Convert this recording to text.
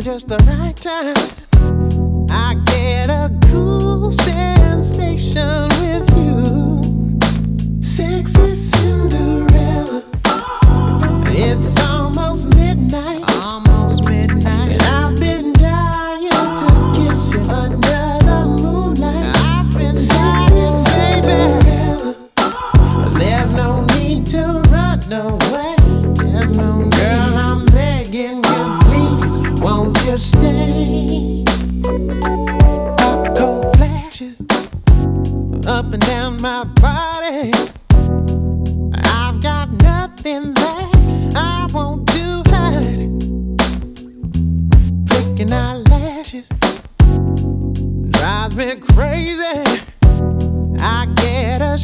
just the right time. I get a cool sensation with you, sexy Cinderella. It's almost midnight, and I've been dying to kiss you under the moonlight. I've been sexy Cinderella. There's no need to run away. There's no girl, I'm begging you, please, won't you stay? Hot cold flashes up and down my body. I've got nothing that I want to hide. Flicking eyelashes drives me crazy. I get a